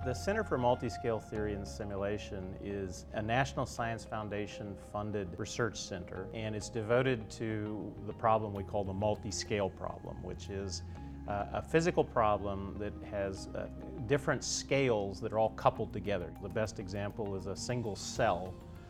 The Center for Multiscale Theory and Simulation is a National Science Foundation funded research center, and it's devoted to the problem we call the multiscale problem, which is a physical problem that has different scales that are all coupled together. The best example is a single cell.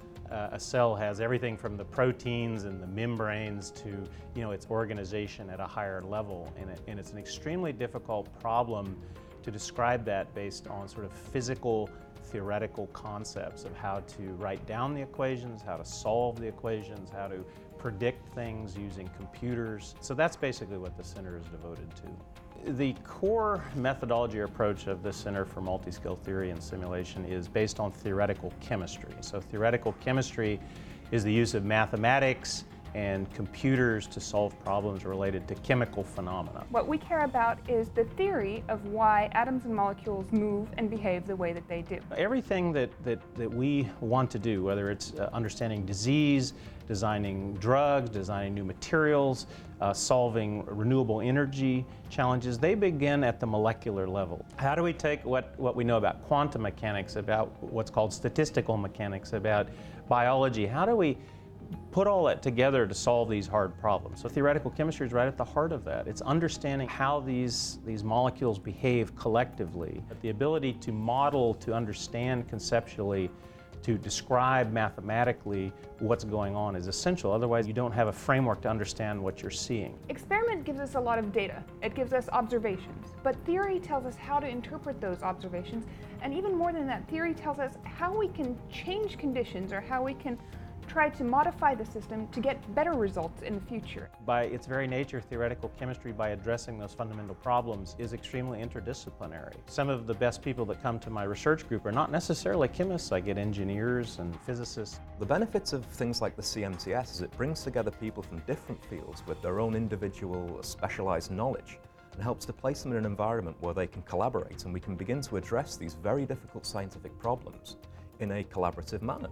A cell has everything from the proteins and the membranes to its organization at a higher level, and it's an extremely difficult problem to describe that based on sort of physical, theoretical concepts of how to write down the equations, how to solve the equations, how to predict things using computers. So that's basically what the center is devoted to. The core methodology or approach of the Center for Multiscale Theory and Simulation is based on theoretical chemistry. So theoretical chemistry is the use of mathematics and computers to solve problems related to chemical phenomena. What we care about is the theory of why atoms and molecules move and behave the way that they do. Everything that we want to do, whether it's understanding disease, designing drugs, designing new materials, solving renewable energy challenges, they begin at the molecular level. How do we take what we know about quantum mechanics, about what's called statistical mechanics, about biology, how do we put all that together to solve these hard problems? So theoretical chemistry is right at the heart of that. It's understanding how these molecules behave collectively. The ability to model, to understand conceptually, to describe mathematically what's going on is essential. Otherwise, you don't have a framework to understand what you're seeing. Experiment gives us a lot of data. It gives us observations. But theory tells us how to interpret those observations. And even more than that, theory tells us how we can change conditions or how we can try to modify the system to get better results in the future. By its very nature, theoretical chemistry, by addressing those fundamental problems, is extremely interdisciplinary. Some of the best people that come to my research group are not necessarily chemists. I get engineers and physicists. The benefits of things like the CMTS is it brings together people from different fields with their own individual specialized knowledge and helps to place them in an environment where they can collaborate and we can begin to address these very difficult scientific problems in a collaborative manner.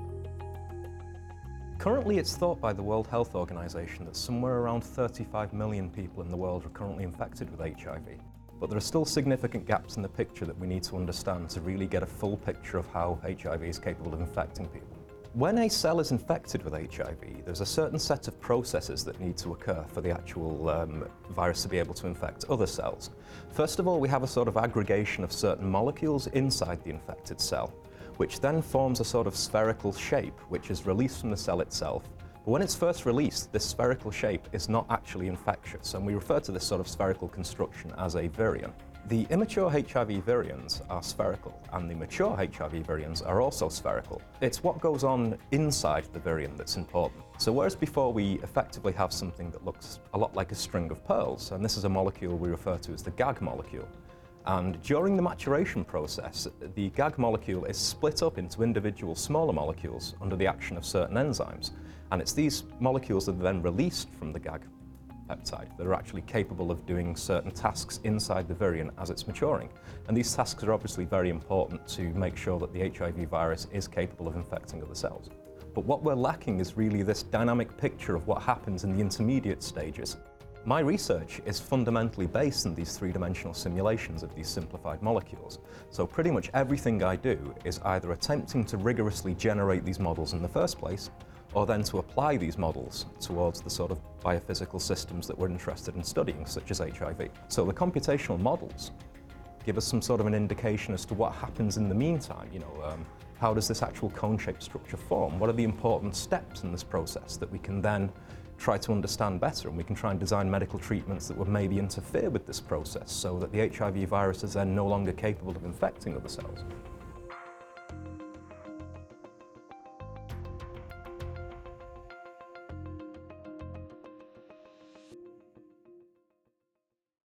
Currently, it's thought by the World Health Organization that somewhere around 35 million people in the world are currently infected with HIV. But there are still significant gaps in the picture that we need to understand to really get a full picture of how HIV is capable of infecting people. When a cell is infected with HIV, there's a certain set of processes that need to occur for the actual virus to be able to infect other cells. First of all, we have a sort of aggregation of certain molecules inside the infected cell, which then forms a sort of spherical shape, which is released from the cell itself. But when it's first released, this spherical shape is not actually infectious, and we refer to this sort of spherical construction as a virion. The immature HIV virions are spherical, and the mature HIV virions are also spherical. It's what goes on inside the virion that's important. So whereas before we effectively have something that looks a lot like a string of pearls, and this is a molecule we refer to as the GAG molecule, and during the maturation process, the GAG molecule is split up into individual smaller molecules under the action of certain enzymes. And it's these molecules that are then released from the GAG peptide that are actually capable of doing certain tasks inside the virion as it's maturing. And these tasks are obviously very important to make sure that the HIV virus is capable of infecting other cells. But what we're lacking is really this dynamic picture of what happens in the intermediate stages. My research is fundamentally based on these three-dimensional simulations of these simplified molecules. So pretty much everything I do is either attempting to rigorously generate these models in the first place, or then to apply these models towards the sort of biophysical systems that we're interested in studying, such as HIV. So the computational models give us some sort of an indication as to what happens in the meantime. How does this actual cone-shaped structure form? What are the important steps in this process that we can then try to understand better, and we can try and design medical treatments that would maybe interfere with this process so that the HIV virus is then no longer capable of infecting other cells.